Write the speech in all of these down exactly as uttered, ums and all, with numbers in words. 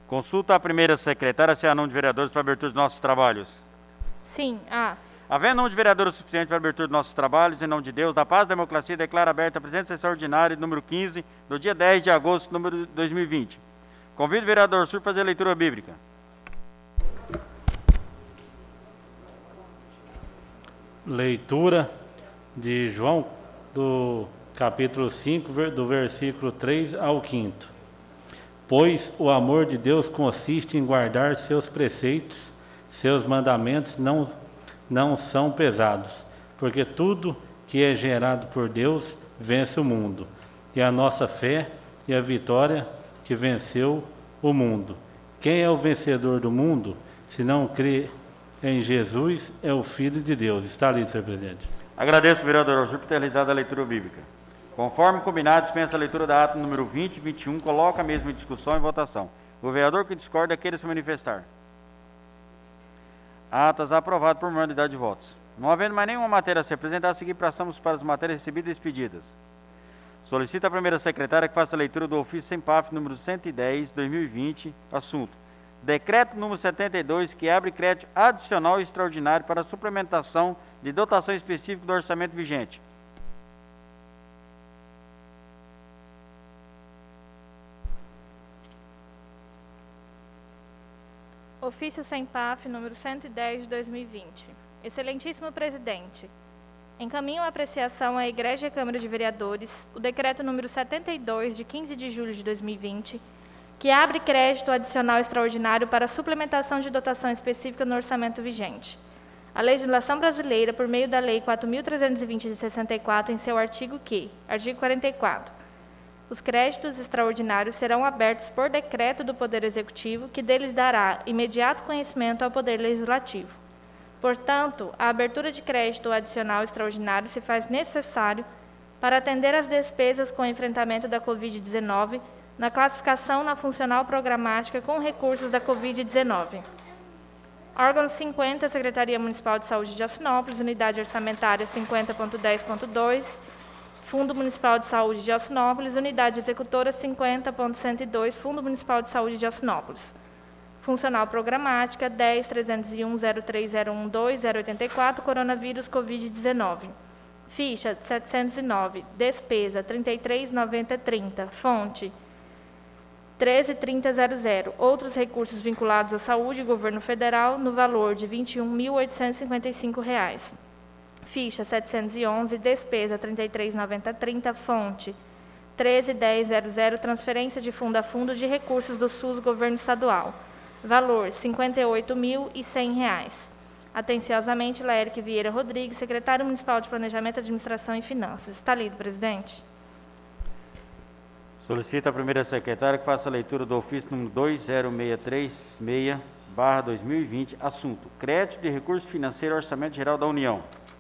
Consulta a primeira secretária se há número de vereadores para a abertura dos nossos trabalhos. Sim, há. Havendo número de vereadores suficiente para a abertura dos nossos trabalhos, em nome de Deus, da paz e da democracia, declaro aberta a presente sessão ordinária número quinze, do dia dez de agosto, número dois mil e vinte. Convido o vereador Sur para fazer a leitura bíblica. Leitura de João, do capítulo cinco, do versículo três ao quinto. Pois o amor de Deus consiste em guardar seus preceitos, seus mandamentos não, não são pesados, porque tudo que é gerado por Deus vence o mundo, e a nossa fé e a vitória que venceu o mundo. Quem é o vencedor do mundo, se não crê em Jesus, é o Filho de Deus. Está lido, senhor presidente. Agradeço, vereador Arthur, por ter realizado a leitura bíblica. Conforme combinado, dispensa a leitura da ata número vinte e vinte e um, coloca a mesma em discussão e votação. O vereador que discorda queira se manifestar. Atas aprovado por unanimidade de votos. Não havendo mais nenhuma matéria a ser apresentada, seguir passamos para as matérias recebidas e expedidas. Solicita a primeira secretária que faça a leitura do ofício SEMPAF número cento e dez, dois mil e vinte, assunto: Decreto número setenta e dois, que abre crédito adicional e extraordinário para a suplementação de dotação específica do orçamento vigente. Ofício SEMPAF número cento e dez de dois mil e vinte. Excelentíssimo presidente, encaminho a apreciação à Igreja e Câmara de Vereadores o decreto número setenta e dois de quinze de julho de dois mil e vinte, que abre crédito adicional extraordinário para a suplementação de dotação específica no orçamento vigente. A legislação brasileira, por meio da Lei quatro mil trezentos e vinte de sessenta e quatro, em seu artigo que, artigo quarenta e quatro, os créditos extraordinários serão abertos por decreto do Poder Executivo, que deles dará imediato conhecimento ao Poder Legislativo. Portanto, a abertura de crédito adicional extraordinário se faz necessário para atender às despesas com o enfrentamento da covid dezenove, na classificação na funcional programática com recursos da covid dezenove. Órgão cinquenta, Secretaria Municipal de Saúde de Alcinópolis, Unidade Orçamentária cinquenta ponto dez ponto dois, Fundo Municipal de Saúde de Alcinópolis, Unidade Executora cinquenta ponto cento e dois, Fundo Municipal de Saúde de Alcinópolis. Funcional Programática dez, trezentos e um, zero três zero um dois, zero oito quatro, Coronavírus covid dezenove. Ficha setecentos e nove, Despesa trinta e três, noventa, trinta, Fonte treze, trinta, zero zero. Outros recursos vinculados à saúde e governo federal no valor de vinte e um mil oitocentos e cinquenta e cinco reais. Ficha setecentos e onze, Despesa trinta e três, noventa, trinta, Fonte treze, dez, zero zero, Transferência de fundo a fundo de recursos do SUS Governo Estadual. Valor cinquenta e oito mil e cem reais. Atenciosamente, Laérique Vieira Rodrigues, Secretário Municipal de Planejamento, Administração e Finanças. Está lido, presidente. Solicita a primeira secretária que faça a leitura do ofício número dois zero seis três seis, barra dois mil e vinte, assunto: Crédito de Recursos Financeiros Orçamento Geral da União.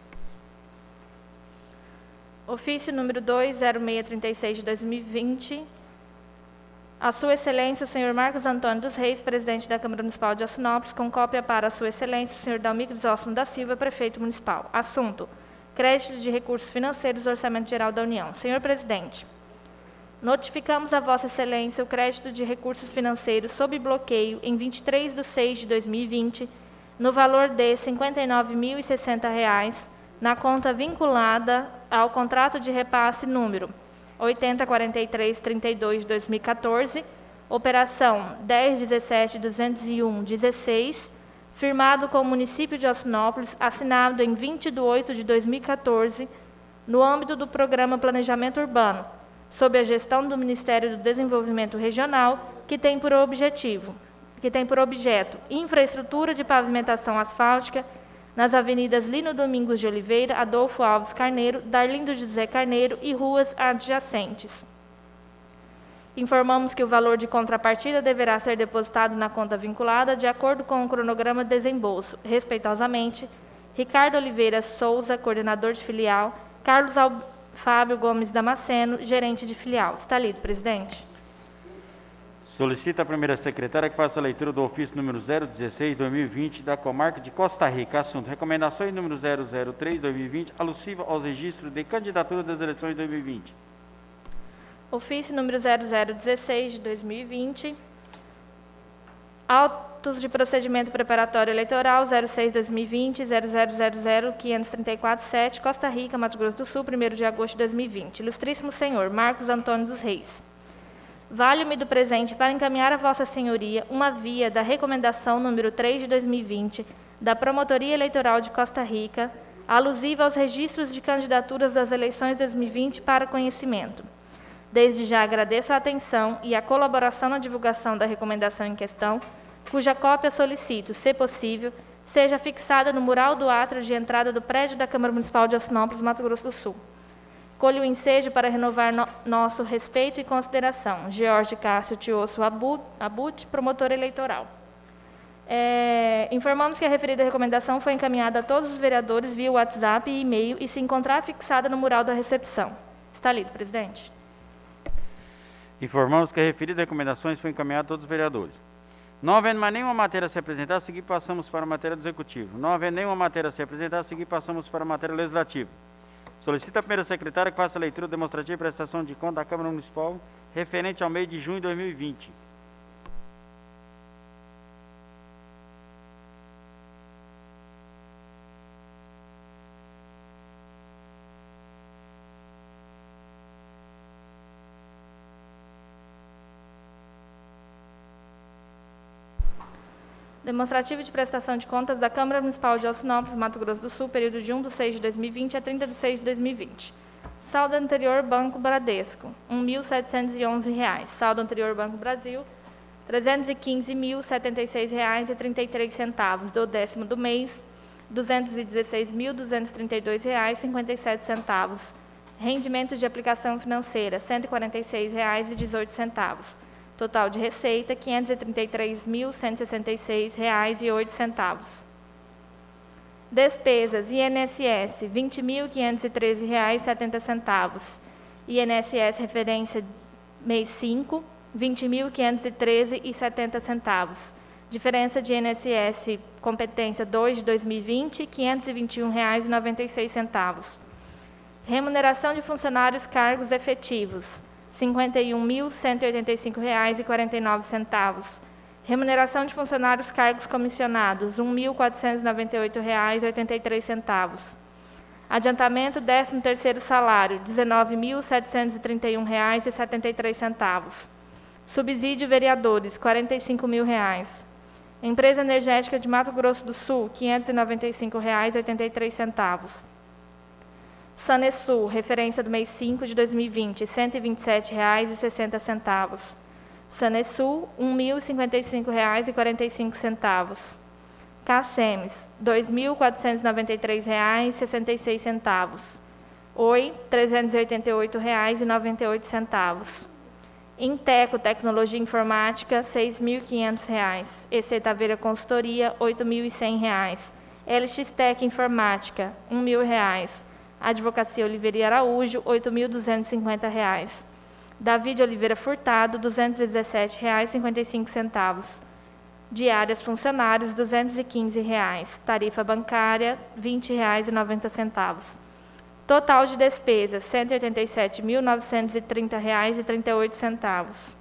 Ofício número dois zero seis três seis de dois mil e vinte. A Sua Excelência, o senhor Marcos Antônio dos Reis, presidente da Câmara Municipal de Alcinópolis, com cópia para a Sua Excelência, o senhor Dalmir Crisóstomo da Silva, prefeito municipal. Assunto: Crédito de Recursos Financeiros do Orçamento Geral da União. Senhor presidente, notificamos a Vossa Excelência o crédito de recursos financeiros sob bloqueio em vinte e três de seis de dois mil e vinte, no valor de cinquenta e nove mil e sessenta reais, na conta vinculada ao contrato de repasse número oitenta, quarenta e três, trinta e dois de dois mil e quatorze, operação dez, dezessete, duzentos e um, dezesseis, firmado com o município de Alcinópolis, assinado em vinte de oito de dois mil e quatorze, no âmbito do Programa Planejamento Urbano, sob a gestão do Ministério do Desenvolvimento Regional, que tem por objetivo, que tem por objeto infraestrutura de pavimentação asfáltica nas avenidas Lino Domingos de Oliveira, Adolfo Alves Carneiro, Darlindo José Carneiro e ruas adjacentes. Informamos que o valor de contrapartida deverá ser depositado na conta vinculada de acordo com o cronograma de desembolso. Respeitosamente, Ricardo Oliveira Souza, coordenador de filial, Carlos Al... Fábio Gomes Damasceno, gerente de filial. Está lido, presidente. Solicita a primeira secretária que faça a leitura do ofício número zero dezesseis de dois mil e vinte da comarca de Costa Rica. Assunto: Recomendações número zero zero três de dois mil e vinte, alusiva aos registros de candidatura das eleições de dois mil e vinte. Ofício número zero zero dezesseis de dois mil e vinte. Autos de procedimento preparatório eleitoral zero seis barra dois mil e vinte, zero zero zero zero, quinhentos e trinta e quatro, sete, Costa Rica, Mato Grosso do Sul, primeiro de agosto de dois mil e vinte. Ilustríssimo senhor Marcos Antônio dos Reis. Valho-me do presente para encaminhar a Vossa Senhoria uma via da recomendação número três de dois mil e vinte da Promotoria Eleitoral de Costa Rica, alusiva aos registros de candidaturas das eleições de dois mil e vinte para conhecimento. Desde já agradeço a atenção e a colaboração na divulgação da recomendação em questão, cuja cópia solicito, se possível, seja fixada no mural do átrio de entrada do prédio da Câmara Municipal de Alcinópolis, Mato Grosso do Sul. Colho o ensejo para renovar no, nosso respeito e consideração. Jorge Cássio Tiosso Abut, promotor eleitoral. É, informamos que a referida recomendação foi encaminhada a todos os vereadores via WhatsApp e e-mail e se encontrar fixada no mural da recepção. Está lido, presidente. Informamos que a referida recomendações foi encaminhada a todos os vereadores. Não havendo mais nenhuma matéria a ser apresentada, a seguir passamos para a matéria do Executivo. Não havendo nenhuma matéria a ser apresentada, a seguir passamos para a matéria legislativa. Solicita a primeira secretária que faça a leitura demonstrativa e prestação de conta da Câmara Municipal referente ao mês de junho de dois mil e vinte. Demonstrativo de prestação de contas da Câmara Municipal de Alcinópolis, Mato Grosso do Sul, período de primeiro de seis de dois mil e vinte a trinta de seis de dois mil e vinte. Saldo anterior, Banco Bradesco, um mil setecentos e onze reais. Saldo anterior, Banco Brasil, trezentos e quinze mil setenta e seis reais e trinta e três centavos. Do décimo do mês, duzentos e dezesseis mil duzentos e trinta e dois reais e cinquenta e sete centavos. Rendimento de aplicação financeira, cento e quarenta e seis reais e dezoito centavos. Total de receita, quinhentos e trinta e três mil cento e sessenta e seis reais e oito centavos. Despesas, I N S S, vinte mil quinhentos e treze reais e setenta centavos. I N S S referência mês cinco, vinte mil quinhentos e treze reais e setenta centavos. Diferença de I N S S competência dois de dois mil e vinte, quinhentos e vinte e um reais e noventa e seis centavos. Remuneração de funcionários cargos efetivos, cinquenta e um mil cento e oitenta e cinco reais e quarenta e nove centavos. Remuneração de funcionários cargos comissionados, um mil quatrocentos e noventa e oito reais e oitenta e três centavos. Adiantamento décimo terceiro salário, dezenove mil setecentos e trinta e um reais e setenta e três centavos. Subsídio vereadores, quarenta e cinco mil reais. Empresa Energética de Mato Grosso do Sul, quinhentos e noventa e cinco reais e oitenta e três centavos. Sanesul, referência do mês cinco de dois mil e vinte, cento e vinte e sete reais e sessenta centavos. Sanesul, um mil e cinquenta e cinco reais e quarenta e cinco centavos. Cacemes, dois mil quatrocentos e noventa e três reais e sessenta e seis centavos. Oi, trezentos e oitenta e oito reais e noventa e oito centavos. Inteco, Tecnologia Informática, seis mil e quinhentos reais. E C Taveira Consultoria, oito mil e cem reais. L X Tec Informática, um mil reais. Advocacia Oliveira e Araújo, oito mil duzentos e cinquenta reais. Davi de Oliveira Furtado, duzentos e dezessete reais e cinquenta e cinco centavos. Diárias funcionários, duzentos e quinze reais. Tarifa bancária, vinte reais e noventa centavos. Total de despesas, cento e oitenta e sete mil novecentos e trinta reais e trinta e oito centavos.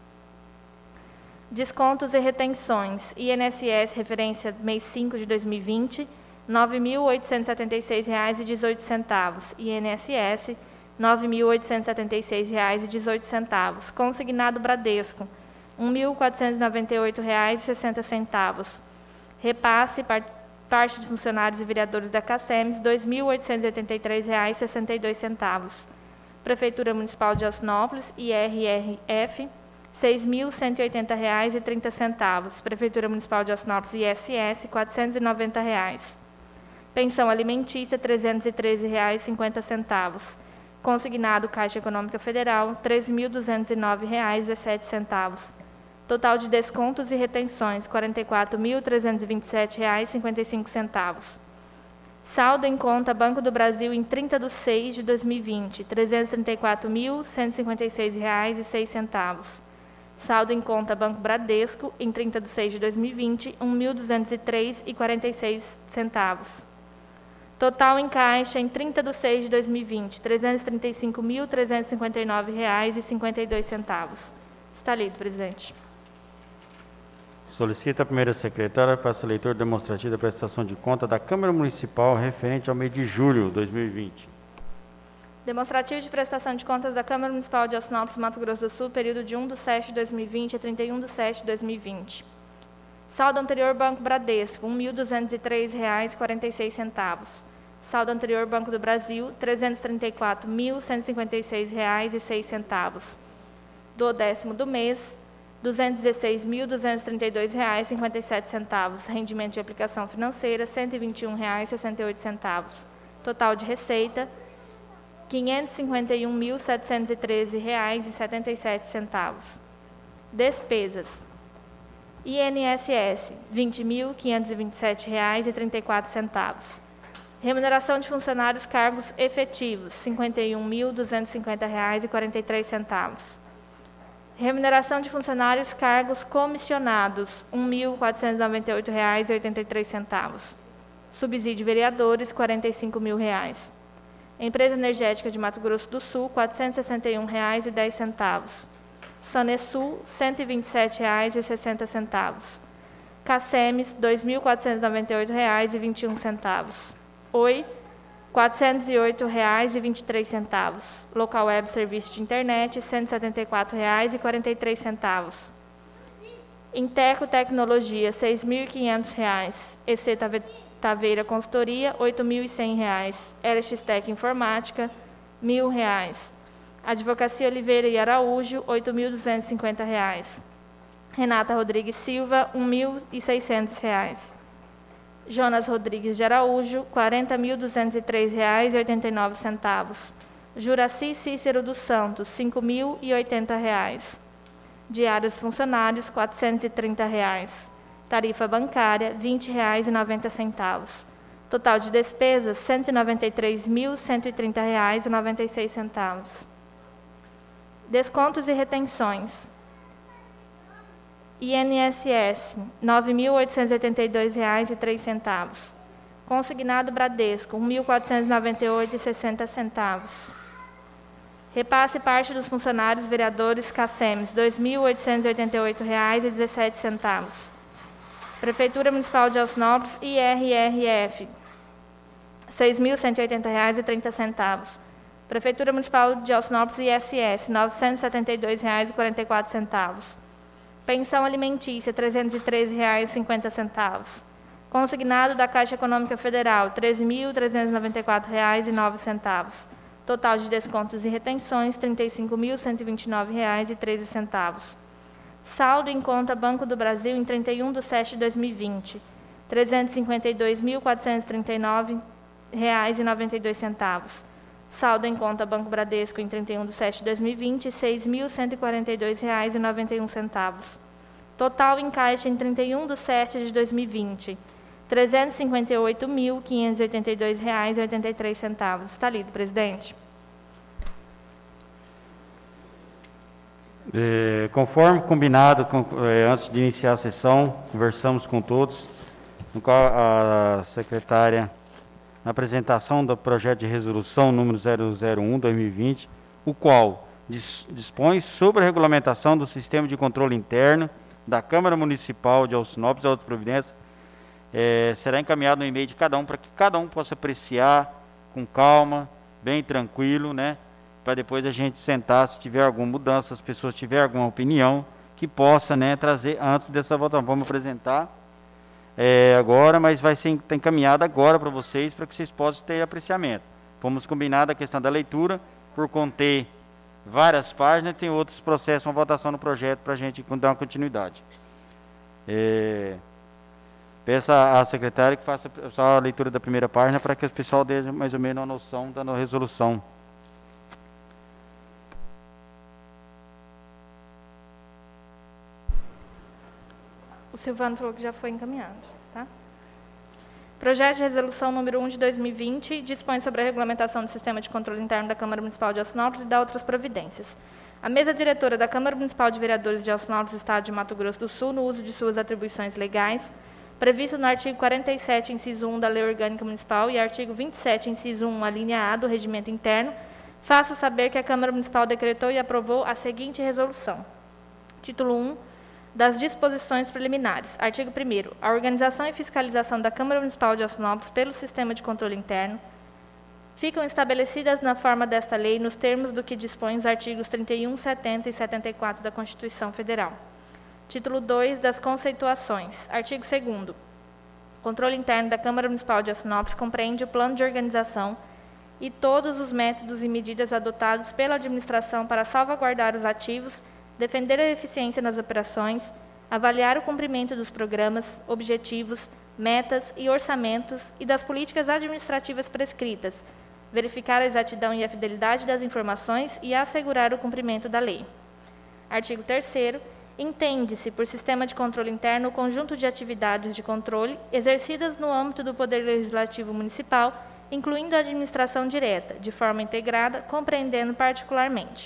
Descontos e retenções. I N S S, referência mês cinco de dois mil e vinte, nove mil oitocentos e setenta e seis reais e dezoito centavos. I N S S, nove mil oitocentos e setenta e seis reais e dezoito centavos. Consignado Bradesco, um mil quatrocentos e noventa e oito reais e sessenta centavos. Repasse, par, parte de funcionários e vereadores da Cacemes, dois mil oitocentos e oitenta e três reais e sessenta e dois centavos. Prefeitura Municipal de Alcinópolis, I R R F, seis mil cento e oitenta reais e trinta centavos. Prefeitura Municipal de Alcinópolis, I S S, quatrocentos e noventa reais. Pensão alimentícia, trezentos e treze reais e cinquenta centavos. Consignado Caixa Econômica Federal, treze mil duzentos e nove reais e dezessete centavos. Total de descontos e retenções, quarenta e quatro mil trezentos e vinte e sete reais e cinquenta e cinco centavos. Saldo em conta Banco do Brasil em trinta de seis de dois mil e vinte, trezentos e trinta e quatro mil cento e cinquenta e seis reais e seis centavos. Saldo em conta Banco Bradesco em trinta de seis de dois mil e vinte, um mil duzentos e três reais e quarenta e seis centavos. Total em caixa em trinta de seis de dois mil e vinte, trezentos e trinta e cinco mil trezentos e cinquenta e nove reais e cinquenta e dois centavos. Está lido, presidente. Solicita a primeira secretária que faça a leitura demonstrativa da prestação de conta da Câmara Municipal referente ao mês de julho de dois mil e vinte. Demonstrativo de prestação de contas da Câmara Municipal de Alcinópolis, Mato Grosso do Sul, período de um de setembro de dois mil e vinte a trinta e um de setembro de dois mil e vinte. Saldo anterior Banco Bradesco, um mil duzentos e três reais e quarenta e seis centavos. Saldo anterior Banco do Brasil, trezentos e trinta e quatro mil cento e cinquenta e seis reais e seis centavos. Do décimo do mês, duzentos e dezesseis mil duzentos e trinta e dois reais e cinquenta e sete centavos. Rendimento de aplicação financeira, cento e vinte e um reais e sessenta e oito centavos. Total de receita, quinhentos e cinquenta e um mil setecentos e treze reais e setenta e sete centavos. Despesas. I N S S, vinte mil quinhentos e vinte e sete reais e trinta e quatro centavos. Remuneração de funcionários cargos efetivos, cinquenta e um mil duzentos e cinquenta reais e quarenta e três centavos. Remuneração de funcionários cargos comissionados, um mil quatrocentos e noventa e oito reais e oitenta e três centavos. Subsídio vereadores, quarenta e cinco mil reais. Empresa Energética de Mato Grosso do Sul, quatrocentos e sessenta e um reais e dez centavos. Sanesul, cento e vinte e sete reais e sessenta centavos. Cacemes, dois mil quatrocentos e noventa e oito reais e vinte e um centavos. Oi, quatrocentos e oito reais e vinte e três centavos. Local Web Serviço de Internet, cento e setenta e quatro reais e quarenta e três centavos. Inteco Tecnologia, seis mil e quinhentos reais. E C Taveira Consultoria, oito mil e cem reais. L X Tec Informática, mil reais. Advocacia Oliveira e Araújo, oito mil duzentos e cinquenta reais. Renata Rodrigues Silva, um mil e seiscentos reais. Jonas Rodrigues de Araújo, quarenta mil duzentos e três reais e oitenta e nove centavos. Juraci Cícero dos Santos, cinco mil e oitenta reais. Diários funcionários, quatrocentos e trinta reais. Tarifa bancária, vinte reais e noventa centavos. Total de despesas, cento e noventa e três mil cento e trinta reais e noventa e seis centavos. Descontos e retenções. I N S S, nove mil oitocentos e oitenta e dois reais e três centavos. Consignado Bradesco, um mil quatrocentos e noventa e oito reais e sessenta centavos. Repasse parte dos funcionários vereadores Cacemes, dois mil oitocentos e oitenta e oito reais e dezessete centavos. Prefeitura Municipal de Alcinópolis, I R R F, seis mil cento e oitenta reais e trinta centavos. Prefeitura Municipal de Alcinópolis, I S S, novecentos e setenta e dois reais e quarenta e quatro centavos. Pensão alimentícia, trezentos e treze reais e cinquenta centavos. Consignado da Caixa Econômica Federal, treze mil trezentos e noventa e quatro reais e nove centavos. Total de descontos e retenções, trinta e cinco mil cento e vinte e nove reais e treze centavos. Saldo em conta Banco do Brasil em trinta e um de setembro de dois mil e vinte, trezentos e cinquenta e dois mil quatrocentos e trinta e nove reais e noventa e dois centavos. Saldo em conta Banco Bradesco em trinta e um de setembro de dois mil e vinte, seis mil cento e quarenta e dois reais e noventa e um centavos. Total em caixa em trinta e um de setembro de dois mil e vinte, trezentos e cinquenta e oito mil quinhentos e oitenta e dois reais e oitenta e três centavos. Está lido, presidente. É, conforme combinado, com, é, antes de iniciar a sessão, conversamos com todos, no qual a secretária, na apresentação do projeto de resolução número zero zero um barra dois mil e vinte, o qual dis, dispõe sobre a regulamentação do sistema de controle interno da Câmara Municipal de Alcinópolis e outras providências, é, será encaminhado no e-mail de cada um, para que cada um possa apreciar com calma, bem tranquilo, né? Para depois a gente sentar, se tiver alguma mudança, se as pessoas tiverem alguma opinião, que possa, né, trazer antes dessa votação. Vamos apresentar é, agora, mas vai ser encaminhado agora para vocês, para que vocês possam ter apreciamento. Fomos combinados a questão da leitura, por conter várias páginas, tem outros processos, uma votação no projeto, para a gente dar uma continuidade. É, peço à secretária que faça só a leitura da primeira página, para que o pessoal dê mais ou menos uma noção da resolução. O Silvano falou que já foi encaminhado. Tá? Projeto de resolução número um de dois mil e vinte dispõe sobre a regulamentação do sistema de controle interno da Câmara Municipal de Alcinópolis e da outras providências. A mesa diretora da Câmara Municipal de Vereadores de Alcinópolis, Estado de Mato Grosso do Sul, no uso de suas atribuições legais, previsto no artigo quarenta e sete, inciso um da Lei Orgânica Municipal e artigo vinte e sete, inciso um, a linha A do Regimento Interno, faço saber que a Câmara Municipal decretou e aprovou a seguinte resolução. Título um. das disposições preliminares. Artigo primeiro. A organização e fiscalização da Câmara Municipal de Alcinópolis pelo Sistema de Controle Interno ficam estabelecidas na forma desta lei nos termos do que dispõem os artigos trinta e um, setenta e setenta e quatro da Constituição Federal. Título dois das conceituações. Artigo segundo. O controle interno da Câmara Municipal de Alcinópolis compreende o plano de organização e todos os métodos e medidas adotados pela administração para salvaguardar os ativos, defender a eficiência nas operações, avaliar o cumprimento dos programas, objetivos, metas e orçamentos e das políticas administrativas prescritas, verificar a exatidão e a fidelidade das informações e assegurar o cumprimento da lei. Artigo terceiro. Entende-se por sistema de controle interno o conjunto de atividades de controle exercidas no âmbito do Poder Legislativo Municipal, incluindo a administração direta, de forma integrada, compreendendo particularmente.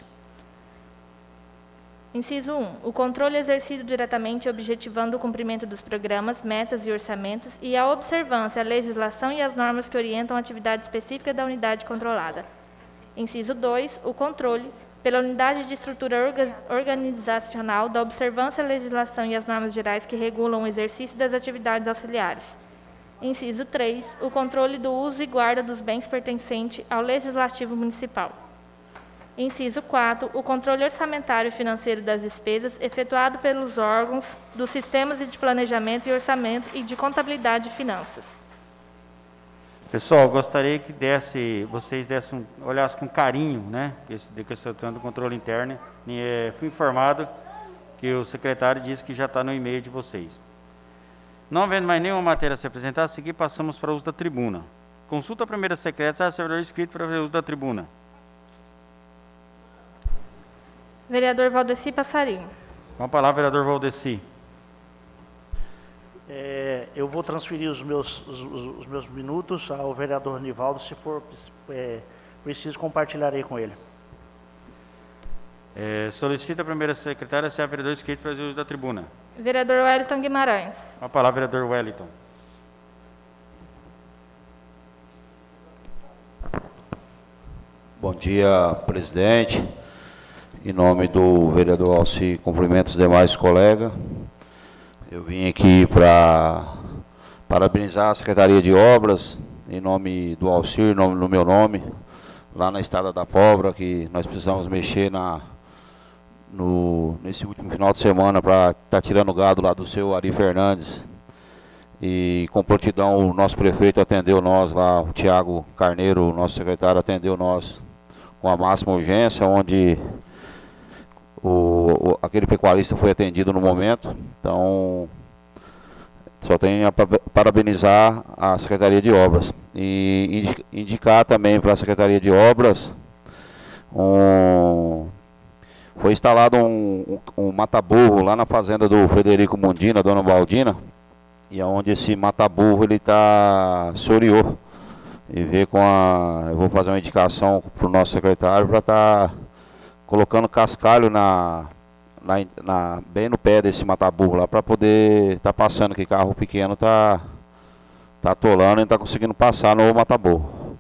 Inciso um. O controle exercido diretamente objetivando o cumprimento dos programas, metas e orçamentos e a observância à legislação e às normas que orientam a atividade específica da unidade controlada. Inciso dois. O controle pela unidade de estrutura orga- organizacional da observância à legislação e às normas gerais que regulam o exercício das atividades auxiliares. Inciso três. O controle do uso e guarda dos bens pertencentes ao Legislativo Municipal. Inciso quatro. O controle orçamentário e financeiro das despesas efetuado pelos órgãos dos sistemas de planejamento e orçamento e de contabilidade e finanças. Pessoal, gostaria que desse, vocês dessem, um, olhassem com carinho, né, esse de questão do controle interno. E, é, fui informado que o secretário disse que já está no e-mail de vocês. Não havendo mais nenhuma matéria a se apresentar, a seguir passamos para o uso da tribuna. Consulta a primeira secretária, servidor inscrito para o uso da tribuna. Vereador Valdeci Passarinho. Com a palavra, vereador Valdeci. É, eu vou transferir os meus, os, os meus minutos ao vereador Nivaldo, se for é, preciso, compartilharei com ele. É, solicita a primeira secretária ser a vereador inscrito para o uso da tribuna. Vereador Wellington Guimarães. Com a palavra, vereador Wellington. Bom dia, presidente. Em nome do vereador Alci, cumprimento os demais colegas. Eu vim aqui para parabenizar a Secretaria de Obras, em nome do Alci, em nome do meu nome, lá na Estrada da Pobra, que nós precisamos mexer na, no, nesse último final de semana para estar tá tirando o gado lá do seu Ari Fernandes. E com prontidão o nosso prefeito atendeu nós lá, o Tiago Carneiro, o nosso secretário, atendeu nós com a máxima urgência, onde O, o, aquele pecuarista foi atendido no momento. Então, só tenho a parabenizar a Secretaria de Obras e indicar também para a Secretaria de Obras um, foi instalado um, um, um mata-burro lá na fazenda do Frederico Mundina, Dona Baldina, e onde esse mata-burro ele está soreou, e ver com a, eu vou fazer uma indicação para o nosso secretário para estar tá colocando cascalho na, na, na, bem no pé desse mata-burro lá, para poder estar tá passando, que carro pequeno está tá atolando e não está conseguindo passar no mata-burro.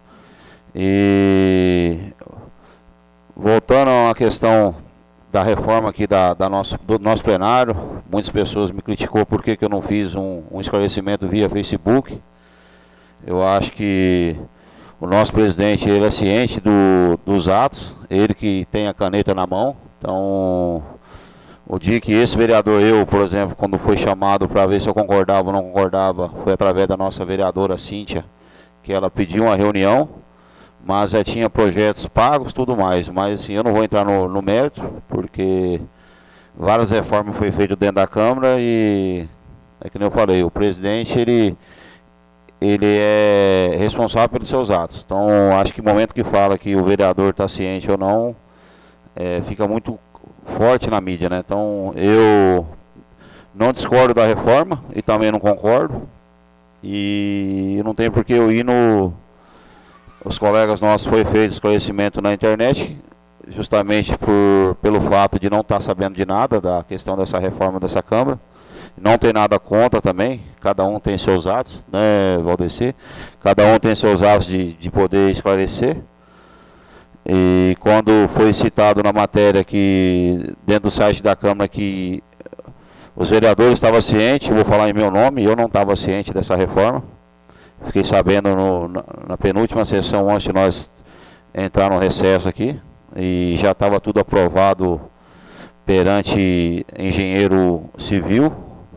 E voltando à questão da reforma aqui da, da nosso, do nosso plenário, muitas pessoas me criticou por que, que eu não fiz um, um esclarecimento via Facebook. Eu acho que o nosso presidente, ele é ciente do, dos atos, ele que tem a caneta na mão. Então, o dia que esse vereador, eu, por exemplo, quando foi chamado para ver se eu concordava ou não concordava, foi através da nossa vereadora Cíntia, que ela pediu uma reunião, mas já tinha projetos pagos, tudo mais. Mas assim, eu não vou entrar no, no mérito, porque várias reformas foram feitas dentro da Câmara e, é que nem eu falei, o presidente, ele... ele é responsável pelos seus atos. Então, acho que no momento que fala que o vereador está ciente ou não, é, fica muito forte na mídia, né? Então, eu não discordo da reforma e também não concordo. E não tem por que eu ir no... Os colegas nossos foi feito esclarecimento na internet, justamente por, pelo fato de não estar sabendo de nada da questão dessa reforma dessa Câmara. Não tem nada contra também, cada um tem seus atos, né, Valdeci? Cada um tem seus atos de, de poder esclarecer. E quando foi citado na matéria que, dentro do site da Câmara, que Os vereadores estavam cientes, vou falar em meu nome, eu não estava ciente dessa reforma. Fiquei sabendo no, na, na penúltima sessão, antes de nós entrar no recesso aqui, e já estava tudo aprovado perante engenheiro civil.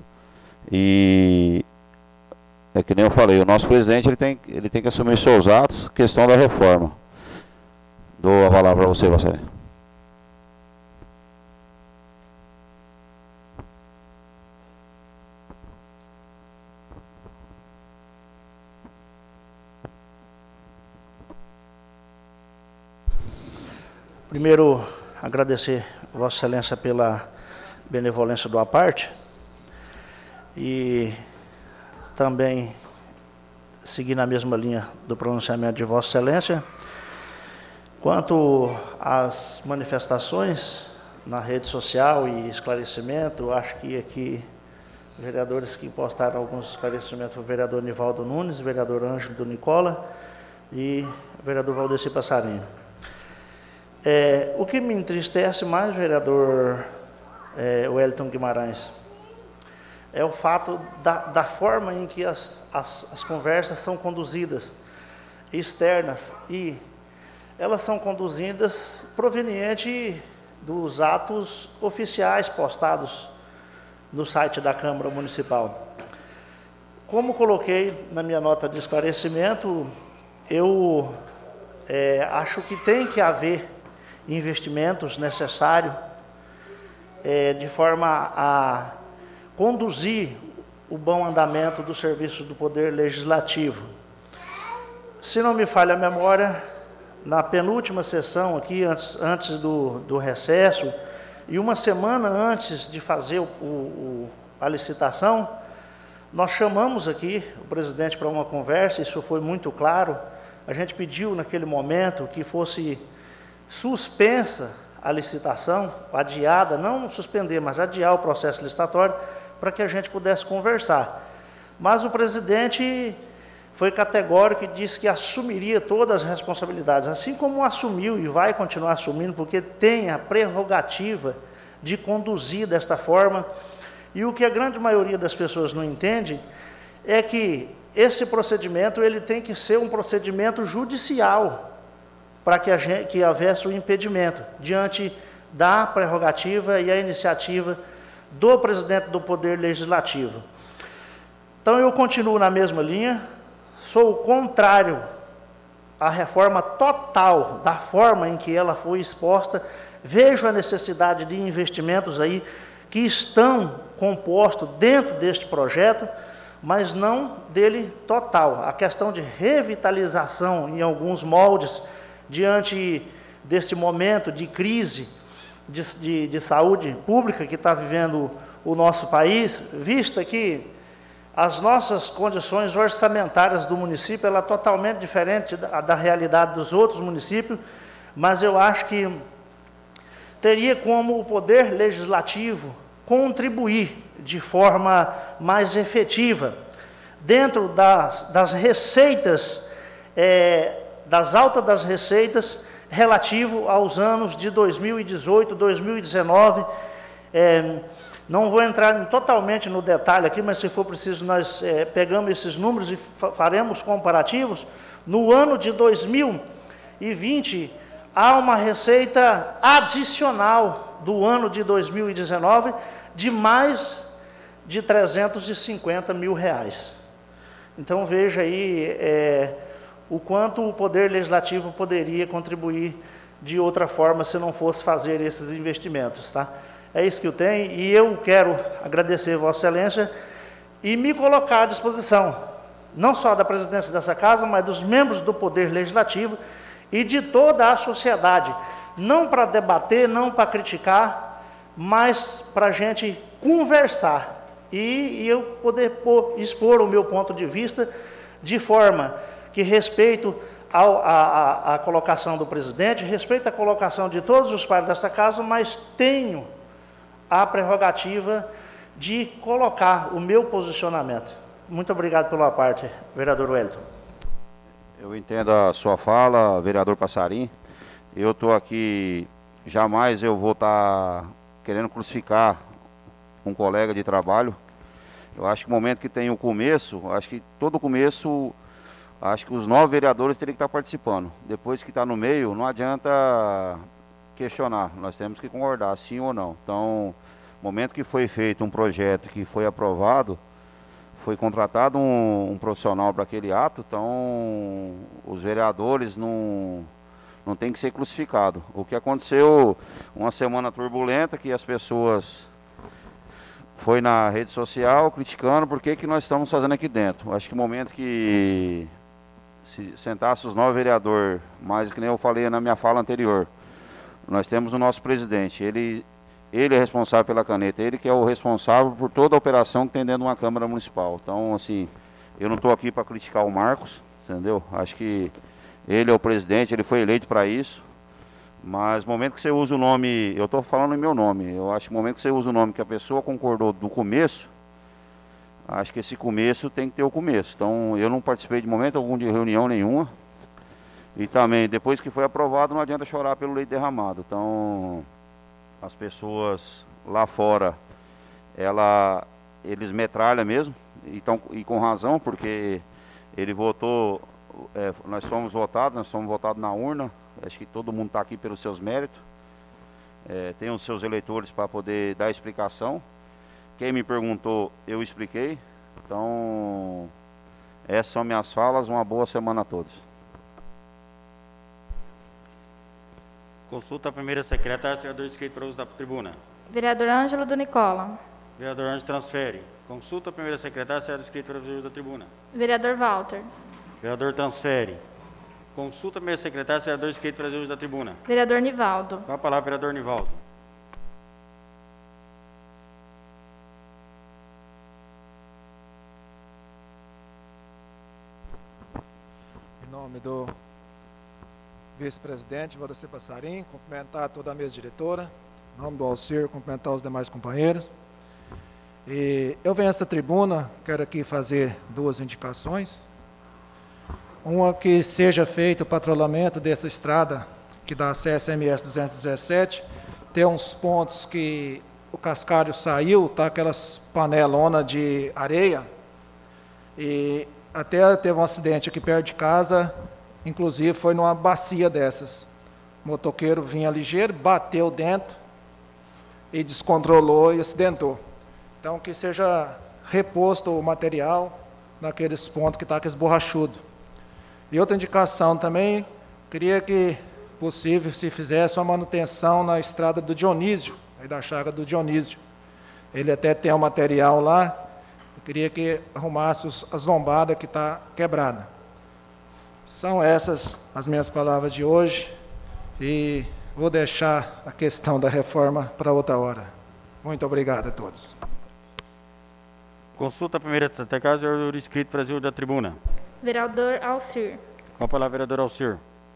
E é que nem eu falei, o nosso presidente ele tem, ele tem que assumir seus atos, questão da reforma. Dou a palavra para você, Vassarinho. Primeiro, agradecer Vossa Excelência pela benevolência do aparte e também seguir na mesma linha do pronunciamento de Vossa Excelência. Quanto às manifestações na rede social e esclarecimento, acho que aqui vereadores que postaram alguns esclarecimentos, o vereador Nivaldo Nunes, o vereador Ângelo do Nicola e o vereador Valdeci Passarinho. É, o que me entristece mais, vereador é, Wellington Guimarães, é o fato da, da forma em que as, as, as conversas são conduzidas, externas, e elas são conduzidas proveniente dos atos oficiais postados no site da Câmara Municipal. Como coloquei na minha nota de esclarecimento, eu é, acho que tem que haver investimentos necessários é, de forma a conduzir o bom andamento do serviço do Poder Legislativo. Se não me falha a memória, na penúltima sessão aqui, antes, antes do, do recesso, e uma semana antes de fazer o, o, a licitação, nós chamamos aqui o presidente para uma conversa, isso foi muito claro. A gente pediu naquele momento que fosse suspensa a licitação, adiada, não suspender, mas adiar o processo licitatório, para que a gente pudesse conversar. Mas o presidente foi categórico e disse que assumiria todas as responsabilidades, assim como assumiu e vai continuar assumindo, porque tem a prerrogativa de conduzir desta forma. E o que a grande maioria das pessoas não entende é que esse procedimento ele tem que ser um procedimento judicial, para que, a gente, que houvesse o impedimento, diante da prerrogativa e a iniciativa do presidente do Poder Legislativo. Então, eu continuo na mesma linha, sou contrário à reforma total, da forma em que ela foi exposta, vejo a necessidade de investimentos aí que estão compostos dentro deste projeto, mas não dele total. A questão de revitalização em alguns moldes, diante desse momento de crise de, de, de saúde pública que está vivendo o nosso país, vista que as nossas condições orçamentárias do município ela é totalmente diferente da, da realidade dos outros municípios, mas eu acho que teria como o Poder Legislativo contribuir de forma mais efetiva, dentro das, das receitas, é, das altas das receitas, relativo aos anos de dois mil e dezoito, dois mil e dezenove, é, não vou entrar totalmente no detalhe aqui, mas se for preciso nós é, pegamos esses números e fa faremos comparativos. No ano de dois mil e vinte, há uma receita adicional do ano de dois mil e dezenove de mais de trezentos e cinquenta mil reais. Então veja aí é, o quanto o Poder Legislativo poderia contribuir de outra forma se não fosse fazer esses investimentos, tá? É isso que eu tenho e eu quero agradecer a Vossa Excelência e me colocar à disposição, não só da presidência dessa casa, mas dos membros do Poder Legislativo e de toda a sociedade, não para debater, não para criticar, mas para a gente conversar e, e eu poder pôr, expor o meu ponto de vista de forma que respeito ao, a, a, a colocação do presidente, respeito a colocação de todos os pares dessa casa, mas tenho a prerrogativa de colocar o meu posicionamento. Muito obrigado pela parte, vereador Wellington. Eu entendo a sua fala, vereador Passarim. Eu estou aqui, jamais eu vou estar querendo crucificar com um colega de trabalho. Eu acho que o momento que tem o começo, acho que todo começo, acho que os nove vereadores teriam que estar participando. Depois que está no meio, não adianta questionar, nós temos que concordar, sim ou não. Então, no momento que foi feito um projeto que foi aprovado, foi contratado um, um profissional para aquele ato, então os vereadores não, não tem que ser crucificados. O que aconteceu, uma semana turbulenta, que as pessoas foi na rede social criticando por que que nós estamos fazendo aqui dentro. Acho que o momento que se sentasse os nove vereadores, mais que nem eu falei na minha fala anterior, nós temos o nosso presidente, ele, ele é responsável pela caneta, ele que é o responsável por toda a operação que tem dentro de uma Câmara Municipal. Então, assim, eu não estou aqui para criticar o Marcos, entendeu? Acho que ele é o presidente, ele foi eleito para isso. Mas no momento que você usa o nome, eu estou falando em meu nome, eu acho que no momento que você usa o nome que a pessoa concordou do começo, acho que esse começo tem que ter o começo. Então, eu não participei de momento algum de reunião nenhuma. E também, depois que foi aprovado, não adianta chorar pelo leite derramado. Então, as pessoas lá fora, ela, eles metralham mesmo, e, tão, e com razão, porque ele votou, é, nós fomos votados, nós fomos votados na urna. Acho que todo mundo está aqui pelos seus méritos. É, tem os seus eleitores para poder dar explicação. Quem me perguntou, eu expliquei. Então, essas são minhas falas. Uma boa semana a todos. Consulta a primeira secretária, vereador inscrito para uso da tribuna. Vereador Ângelo do Nicola. Vereador Ângelo transfere. Consulta a primeira secretária, vereador inscrito para uso da tribuna. Vereador Walter. Vereador transfere. Consulta a primeira secretária, vereador inscrito para uso da tribuna. Vereador Nivaldo. Com a palavra, vereador Nivaldo. Em nome do vice-presidente, Valdeci Passarim, cumprimentar toda a mesa diretora, em nome do Alcir, cumprimentar os demais companheiros. E eu venho a essa tribuna, quero aqui fazer duas indicações. Uma que seja feito o patrulhamento dessa estrada, que dá acesso a M S duzentos e dezessete, tem uns pontos que o cascalho saiu, tá aquelas panelonas de areia, e até teve um acidente aqui perto de casa, inclusive foi numa bacia dessas. O motoqueiro vinha ligeiro, bateu dentro e descontrolou e acidentou. Então, que seja reposto o material naqueles pontos que está aqueles borrachudos. E outra indicação também, queria que, possível, se fizesse uma manutenção na estrada do Dionísio, aí da chácara do Dionísio. Ele até tem um material lá, eu queria que arrumasse os, as lombadas que está quebrada. São essas as minhas palavras de hoje e vou deixar a questão da reforma para outra hora. Muito obrigado a todos. Consulta a primeira secretária, vereador inscrito para uso da tribuna. Vereador Alcir. Com a palavra, vereador Alcir.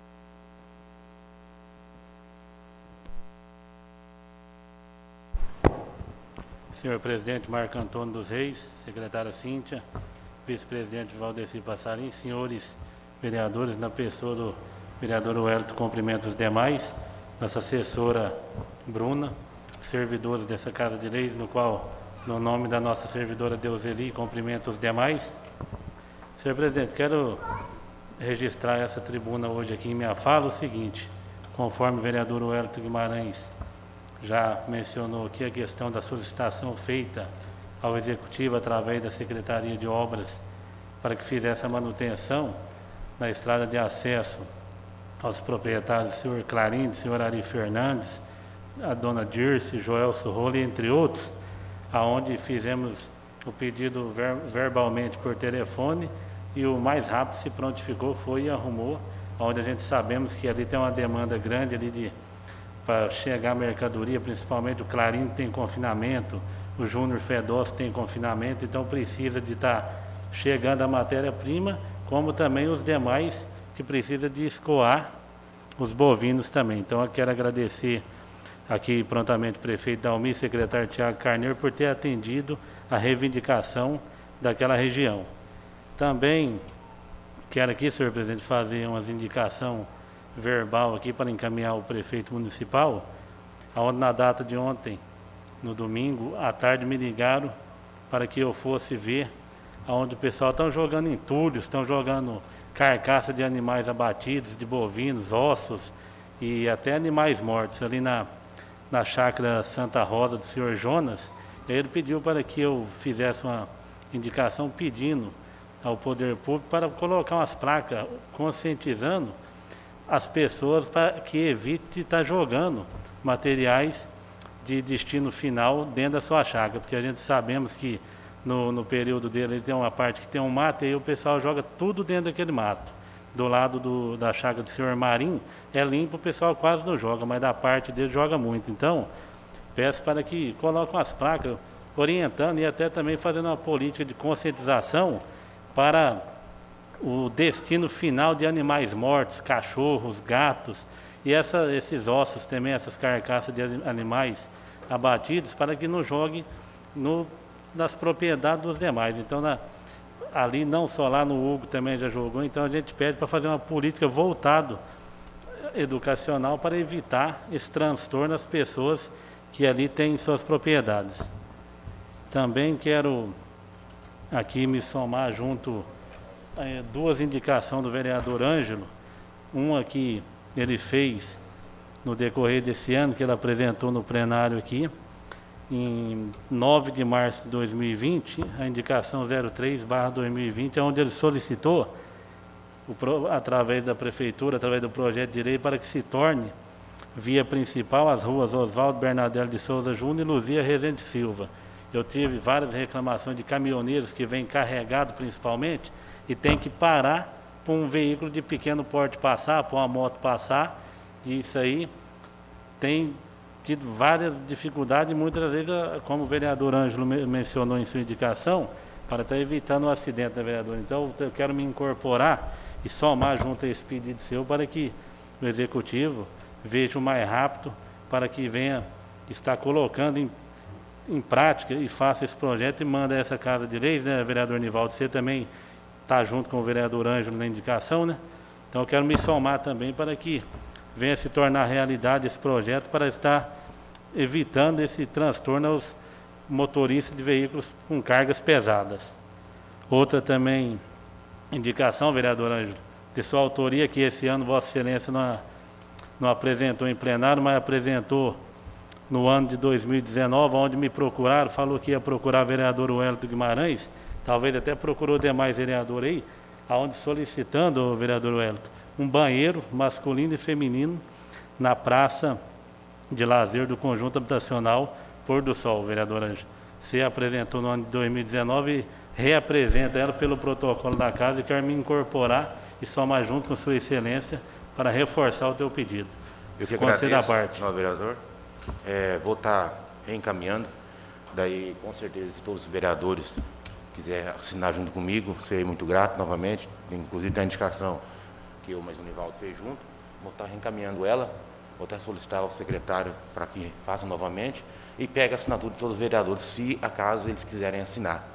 Senhor presidente Marco Antônio dos Reis, secretária Cíntia, vice-presidente Valdeci Passarim, senhores vereadores, na pessoa do vereador Wellington, cumprimento os demais, nossa assessora Bruna, servidores dessa Casa de Leis, no qual, no nome da nossa servidora Deuseli, cumprimento os demais. Senhor presidente, quero registrar essa tribuna hoje aqui em minha fala o seguinte, conforme o vereador Wellington Guimarães já mencionou aqui a questão da solicitação feita ao Executivo através da Secretaria de Obras para que fizesse a manutenção na estrada de acesso aos proprietários, o senhor Clarindo, o senhor Ari Fernandes, a dona Dirce, Joel Surroli, entre outros, aonde fizemos o pedido ver, verbalmente por telefone e o mais rápido se prontificou, foi e arrumou, onde a gente sabemos que ali tem uma demanda grande ali de para chegar a mercadoria, principalmente o Clarindo tem confinamento, o Júnior Fedós tem confinamento, então precisa de estar chegando a matéria-prima, como também os demais que precisa de escoar os bovinos também. Então eu quero agradecer aqui prontamente o prefeito Dalmi, secretário Tiago Carneiro, por ter atendido a reivindicação daquela região. Também quero aqui, senhor presidente, fazer umas indicações verbal aqui para encaminhar o prefeito municipal, onde na data de ontem no domingo, à tarde me ligaram para que eu fosse ver onde o pessoal está jogando entulhos, estão jogando carcaça de animais abatidos, de bovinos, ossos e até animais mortos ali na, na chácara Santa Rosa do senhor Jonas. E aí ele pediu para que eu fizesse uma indicação pedindo ao poder público para colocar umas placas conscientizando as pessoas para que evite de estar jogando materiais de destino final dentro da sua chácara, porque a gente sabemos que no, no período dele tem uma parte que tem um mato e aí o pessoal joga tudo dentro daquele mato. Do lado do, da chácara do senhor Marim é limpo, o pessoal quase não joga, mas da parte dele joga muito. Então, peço para que coloquem as placas orientando e até também fazendo uma política de conscientização para o destino final de animais mortos, cachorros, gatos e essa, esses ossos também, essas carcaças de animais abatidos, para que não jogue no, nas propriedades dos demais. Então, na, ali não só lá no Hugo também já jogou, então a gente pede para fazer uma política voltada educacional para evitar esse transtorno nas pessoas que ali têm suas propriedades. Também quero aqui me somar junto a duas indicações do vereador Ângelo, uma que ele fez no decorrer desse ano, que ele apresentou no plenário aqui, em nove de março de dois mil e vinte, a indicação zero três barra dois mil e vinte, onde ele solicitou, o, através da prefeitura, através do projeto de lei, para que se torne via principal as ruas Oswaldo Bernardelli de Souza Júnior e Luzia Rezende Silva. Eu tive várias reclamações de caminhoneiros que vêm carregados principalmente e tem que parar para um veículo de pequeno porte passar, para uma moto passar, e isso aí tem tido várias dificuldades e muitas vezes, como o vereador Ângelo mencionou em sua indicação, para estar evitando o acidente, né, vereador? Então, eu quero me incorporar e somar junto a esse pedido seu para que o Executivo veja o mais rápido para que venha estar colocando em, em prática e faça esse projeto e manda essa Casa de Leis, né, vereador Nivaldo? Você também está junto com o vereador Ângelo na indicação, né? Então, eu quero me somar também para que venha se tornar realidade esse projeto para estar evitando esse transtorno aos motoristas de veículos com cargas pesadas. Outra também indicação, vereador Ângelo, de sua autoria, que esse ano Vossa Excelência não, não apresentou em plenário, mas apresentou no ano de dois mil e dezenove, onde me procuraram, falou que ia procurar o vereador Wellington Guimarães, talvez até procurou demais vereador aí, aonde solicitando, o vereador Wellington, um banheiro masculino e feminino na praça de lazer do conjunto habitacional Pôr do Sol, vereador Ângelo. Você apresentou no ano de dois mil e dezenove e reapresenta ela pelo protocolo da casa e quero me incorporar e somar junto com sua excelência para reforçar o teu pedido. Eu que agradeço, a parte. Não, vereador. É, vou estar reencaminhando, daí com certeza se todos os vereadores quiserem assinar junto comigo, serei muito grato novamente, inclusive tem a indicação que eu mais o Nivaldo fez junto, vou estar reencaminhando ela, vou até solicitar ao secretário para que faça novamente e pegue a assinatura de todos os vereadores, se acaso eles quiserem assinar.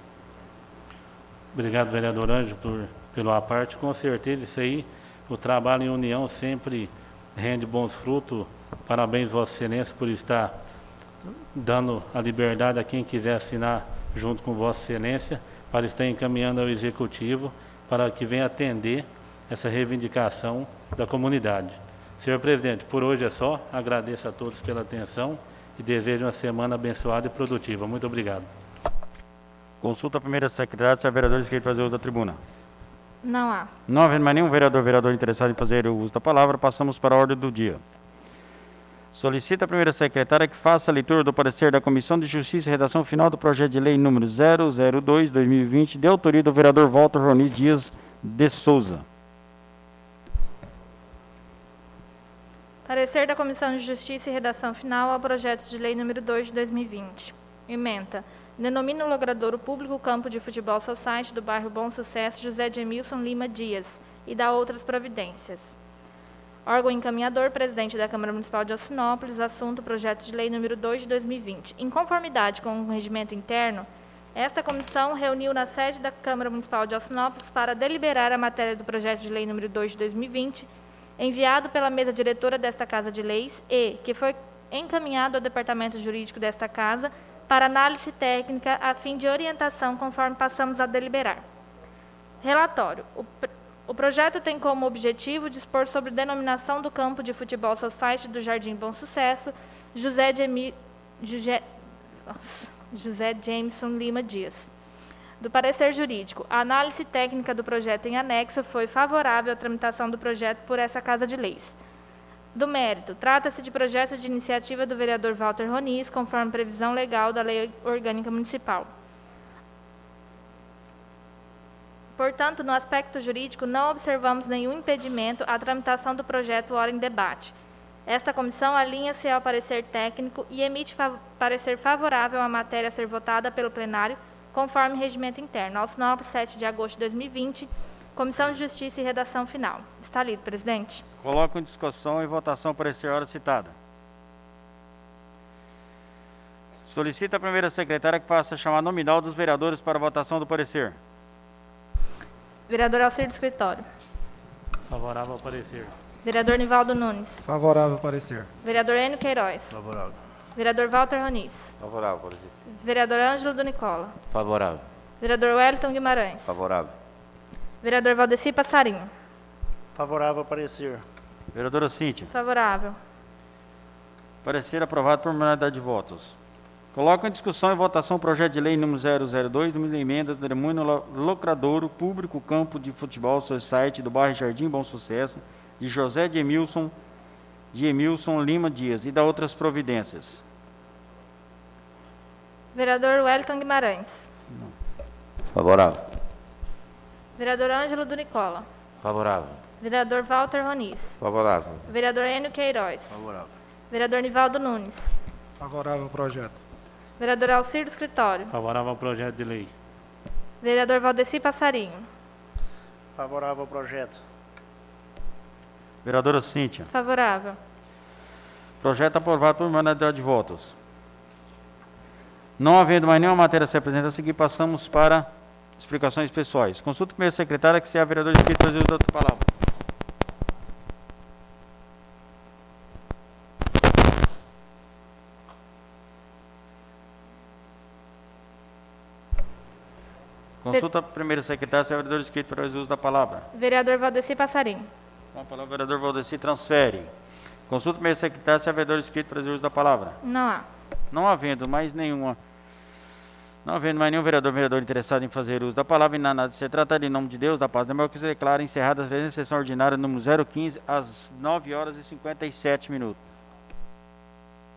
Obrigado, vereador Ângelo, por, pela parte. Com certeza, isso aí, o trabalho em união sempre rende bons frutos. Parabéns, Vossa Excelência, por estar dando a liberdade a quem quiser assinar junto com Vossa Excelência, para estar encaminhando ao Executivo, para que venha atender essa reivindicação da comunidade. Senhor presidente, por hoje é só. Agradeço a todos pela atenção e desejo uma semana abençoada e produtiva. Muito obrigado. Consulta a primeira secretária se há vereadores que querem fazer uso da tribuna. Não há. Não havendo mais nenhum vereador vereador interessado em fazer o uso da palavra, passamos para a ordem do dia. Solicita a primeira secretária que faça a leitura do parecer da Comissão de Justiça e redação final do projeto de lei número zero zero dois barra dois mil e vinte, de autoria do vereador Walter Roni Dias de Souza. Parecer da Comissão de Justiça e redação final ao projeto de lei número dois de dois mil e vinte. Ementa. Denomina o logradouro público Campo de Futebol Society do bairro Bom Sucesso José de Emilson Lima Dias e dá outras providências. Órgão encaminhador, presidente da Câmara Municipal de Alcinópolis, assunto projeto de lei número dois de dois mil e vinte. Em conformidade com o regimento interno, esta comissão reuniu na sede da Câmara Municipal de Alcinópolis para deliberar a matéria do projeto de lei número dois de dois mil e vinte, enviado pela mesa diretora desta Casa de Leis e que foi encaminhado ao Departamento Jurídico desta Casa para análise técnica a fim de orientação conforme passamos a deliberar. Relatório. O, pr o projeto tem como objetivo dispor sobre denominação do campo de futebol society do Jardim Bom Sucesso, José, Jemi, José, José Jameson Lima Dias. Do parecer jurídico, a análise técnica do projeto em anexo foi favorável à tramitação do projeto por essa Casa de Leis. Do mérito, trata-se de projeto de iniciativa do vereador Walter Roniz, conforme previsão legal da Lei Orgânica Municipal. Portanto, no aspecto jurídico, não observamos nenhum impedimento à tramitação do projeto ora em debate. Esta comissão alinha-se ao parecer técnico e emite fa parecer favorável à matéria a ser votada pelo plenário, conforme regimento interno. Auto-sinal sete de agosto de dois mil e vinte, Comissão de Justiça e Redação Final. Está lido, presidente. Coloco em discussão e votação o parecer hora citada. Solicita a primeira secretária que faça a chamada nominal dos vereadores para a votação do parecer. Vereador Alcir do Escritório. Favorável ao parecer. Vereador Nivaldo Nunes. Favorável ao parecer. Vereador Enio Queiroz. Favorável. Vereador Walter Roniz. Favorável, parecer. Vereador Ângelo do Nicola. Favorável. Vereador Wellington Guimarães. Favorável. Vereador Valdeci Passarinho. Favorável ao parecer. Vereadora Cíntia. Favorável. Parecer aprovado por unanimidade de votos. Coloco em discussão e votação o projeto de lei número zero zero dois, número de emenda do demônio locradouro público campo de futebol society do bairro Jardim Bom Sucesso, de José de Emilson, de Emilson Lima Dias e da outras providências. Vereador Wellington Guimarães. Favorável. Vereador Ângelo do Nicola. Favorável. Vereador Walter Roniz. Favorável. Vereador Enio Queiroz. Favorável. Vereador Nivaldo Nunes. Favorável ao projeto. Vereador Alcir do Escritório. Favorável ao projeto de lei. Vereador Valdeci Passarinho. Favorável ao projeto. Vereadora Cíntia. Favorável. Projeto aprovado por unanimidade de votos. Não havendo mais nenhuma matéria a ser apresentada, a seguir passamos para explicações pessoais. Consulta o primeiro secretário, que se é a vereadora inscrita, fazer uso da outra palavra. Consulta o primeiro secretário, se é a vereadora inscrita, para fazer uso da palavra. Vereador Valdeci Passarinho. Com a palavra, o vereador Valdeci transfere. Consulta o primeiro secretário, se é a vereadora inscrita, para fazer uso da palavra. Não há. Não havendo mais nenhuma, não havendo mais nenhum vereador vereador interessado em fazer uso da palavra e na nada de ser tratado em nome de Deus, da paz da democracia, se declara encerrada a sessão ordinária número zero quinze, às nove horas e cinquenta e sete minutos.